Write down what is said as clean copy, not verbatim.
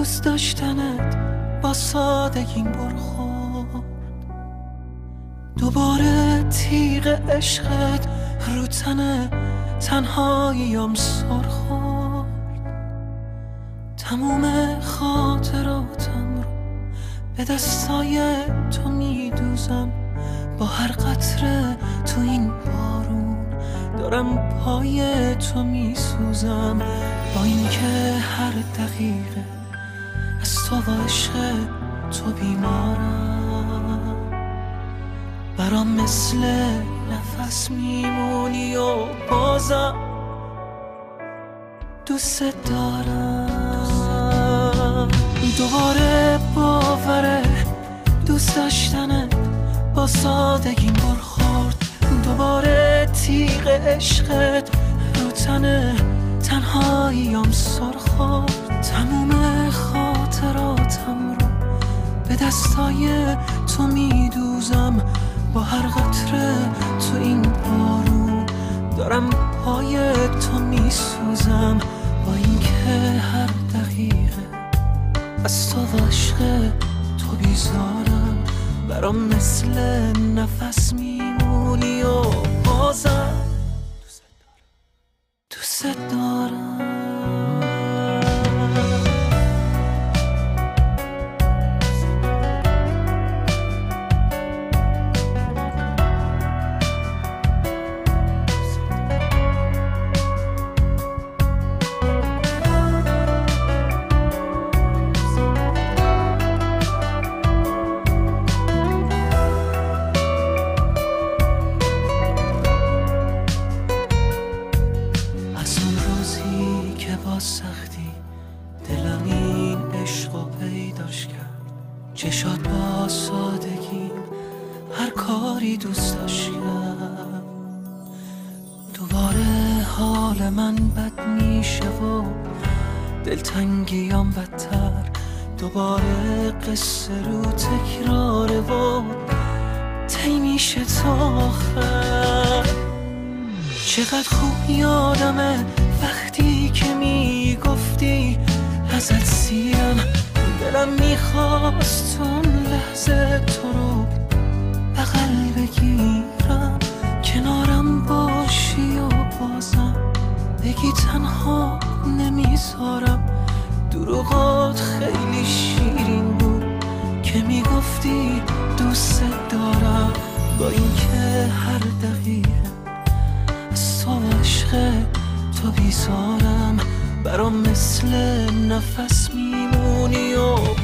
دوست داشتنت با سادگیم برخورد، دوباره تیغ عشقت رو تن تنهاییم سر خورد. تموم خاطراتم رو به دستای تو میدوزم، با هر قطره تو این بارون دارم پای تو میسوزم. با اینکه هر دقیقه از تو و عشق تو بیمارم، برام مثل نفس میمونی و بازم دوست دارم. دوباره باوره دوست داشتنت با سادگیم برخورد، دوباره تیغ عشقت رو تن تنهاییم سر خورد. تموم خاطراتم رو به دستای تو میدوزم، با هر قطره تو این بارون دارم پای تو میسوزم. با اینکه هر دقیقه از تو و عشق تو بیزارم، برام مثل نفس میمونی و بازم دوست دارم. سختی دلم این عشقو پیداش کرد، چشات با سادگی هر کاری دوست داشت کرد. دوباره حال من بد میشه و دلتنگیم بدتر، دوباره قصه رو تکراره و طی میشه تا آخر. چقدر خوب یادمه وقتی که میگفتی ازت سیرم، دلم میخواست اون لحظه تو رو بغل بگیرم، کنارم باشی و بازم بگی تنها نمیذارم. دروغات خیلی شیرین بود که میگفتی دوست دارم، با اینکه هر دقیقه از تو و عشق تو بیزارم، برام مثل نفس میمونی و